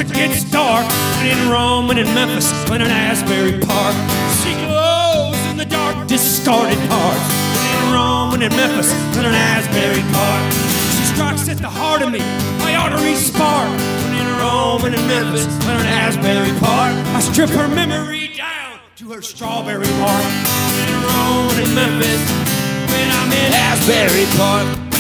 it gets dark. When in Rome, when in Memphis, when in Asbury Park. She glows in the dark, discarded parts. When in Rome, when in Memphis, when in Asbury Park. She strikes at the heart of me, my arteries spark. When in Rome, when in Memphis, when in Asbury Park. I strip her memory down to her strawberry mark. When in Rome, when in Memphis, when I'm in Asbury Park.